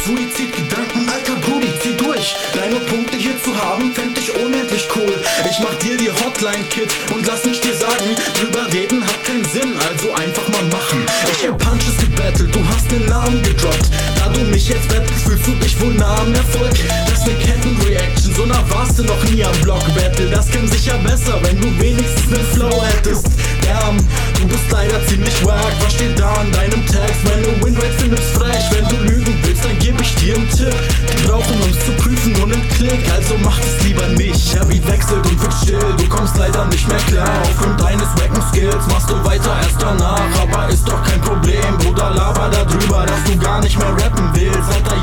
Suizidgedanken, alter Brudi, zieh durch. Deine Punkte hier zu haben, fänd ich unendlich cool. Ich mach dir die Hotline, Kid, und lass mich dir sagen, drüber reden hat keinen Sinn, also einfach mal machen. Ich hab Punches gebettelt, du hast den Namen gedroppt. Da du mich jetzt battlest, fühlst du dich wohl nah am Erfolg. Das ist ne Kettenreaction, so nah warst du noch nie am Block-Battle. Das käme sicher besser, wenn du wenigstens nen Flow hättest. Damn, du bist leider ziemlich wack. Was steht da an deinem Text? Meine Winrate findet's frech. Wenn du lügen willst, dann geb ich dir einen Tipp. Die brauchen uns zu prüfen nur nen Klick, also mach es lieber nicht. Der Beat wechselt und wird still, du kommst leider nicht mehr klar. Aufgrund deines wacken Skills machst du weiter erst danach. Aber ist doch kein Problem, Bruder, laber da drüber, dass du gar nicht mehr rappen willst. Seit